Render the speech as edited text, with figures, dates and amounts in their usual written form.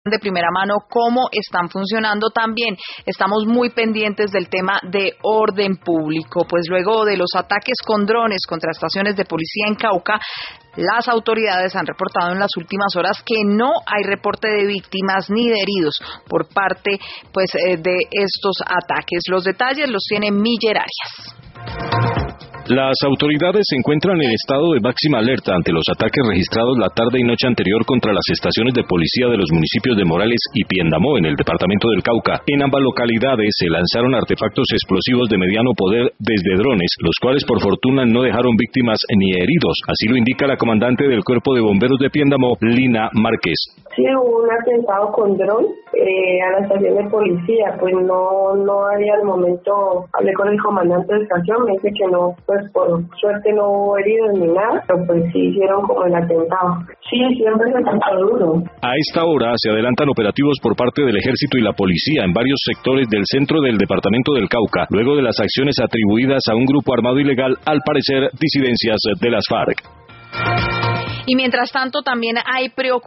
de primera mano cómo están funcionando. También estamos muy pendientes del tema de orden público, pues luego de los ataques con drones contra estaciones de policía en Cauca, las autoridades han reportado en las últimas horas que no hay reporte de víctimas ni de heridos por parte de estos ataques. Los detalles los tiene Miller Arias. Las autoridades se encuentran en estado de máxima alerta ante los ataques registrados la tarde y noche anterior contra las estaciones de policía de los municipios de Morales y Piendamó en el departamento del Cauca. En ambas localidades se lanzaron artefactos explosivos de mediano poder desde drones, los cuales por fortuna no dejaron víctimas ni heridos. Así lo indica la comandante del Cuerpo de Bomberos de Piendamó, Lina Márquez. Sí, hubo un atentado con dron a la estación de policía, pues no había al momento, hablé con el comandante de estación, me dice que no, pues por suerte no hubo heridos ni nada, pero pues sí hicieron como el atentado. Sí, siempre se atentó duro. A esta hora se adelantan operativos por parte del ejército y la policía en varios sectores del centro del departamento del Cauca, luego de las acciones atribuidas a un grupo armado ilegal, al parecer disidencias de las FARC. Y mientras tanto también hay preocupación